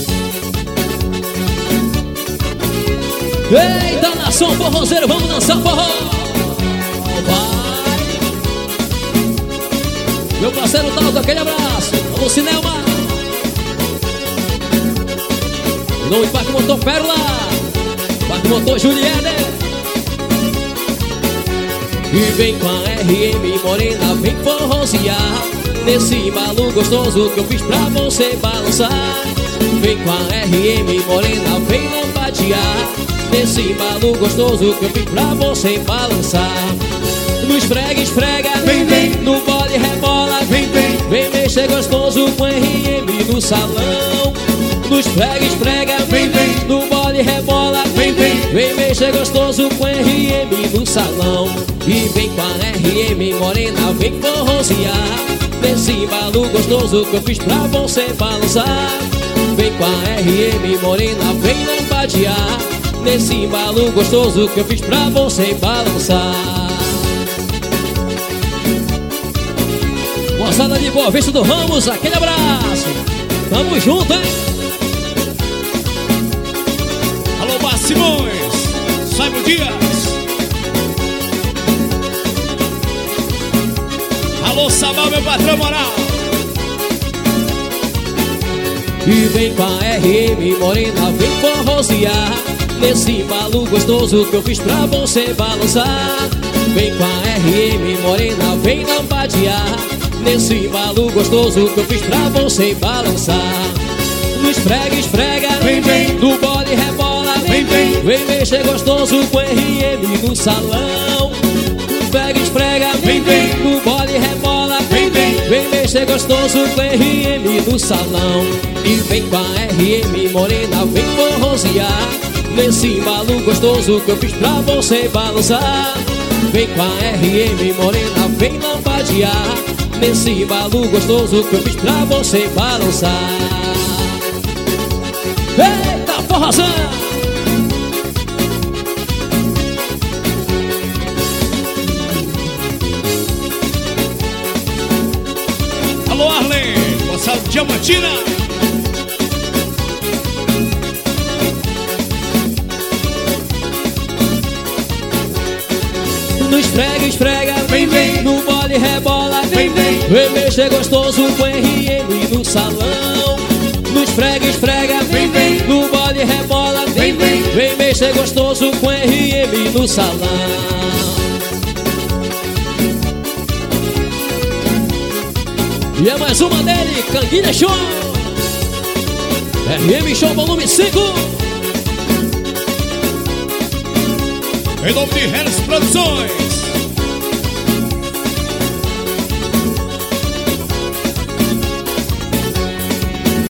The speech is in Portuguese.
Eita, nação forrozeiro, vamos dançar forró. Vai. Meu parceiro Talto, aquele abraço. Vamos, cinema. Em nome do Parque Motor Pérola, Parque Motor Juliana. E vem com a RM morena, vem forrosear nesse embalo gostoso que eu fiz pra você balançar. Vem com a RM morena, vem lambadear nesse embalo gostoso que eu fiz pra você balançar. No esfrega, esfrega, Vem, vem. no bole rebola, Vem, vem. vem mexer gostoso com RM no salão. No esfrega, esfrega, Vem, vem. no bole rebola, Vem, vem. vem mexer gostoso com RM no salão. E vem com a RM morena, vem forrosear nesse embalo gostoso que eu fiz pra você balançar. Vem com a RM morena, vem lambadear nesse embalo gostoso que eu fiz pra você balançar. Moçada de Boa Vista do Ramos, aquele abraço. Tamo junto, hein? Alô, Márcio Simões, Simon Dias. Alô, Sabal, meu patrão moral. E vem com a RM morena, vem forrosear nesse embalo gostoso que eu fiz pra você balançar. Vem com a RM morena, vem lambadear nesse embalo gostoso que eu fiz pra você balançar. No esfrega, esfrega, Vem, vem. no bole rebola, Vem, vem. vem mexer gostoso com RM no salão. Esfrega, esfrega, Vem, vem. no bole rebola, Vem, vem. vem mexer gostoso com RM no salão. E vem com a RM morena, vem forrosear nesse embalo gostoso que eu fiz pra você balançar. Vem com a RM morena, vem lambadear nesse embalo gostoso que eu fiz pra você balançar. Eita, forrozão! Alô, Arlen, Gonçalo Diamantina. No esfrega, esfrega, Vem, vem. no bole rebola, Vem, vem. vem mexer gostoso com RM no salão. No esfrega, esfrega, Vem, vem. no bole rebola, Vem, vem. vem mexer gostoso com RM no salão. E é mais uma dele, Canguilha Show, RM Show volume 5. Em nome de Harris Produções.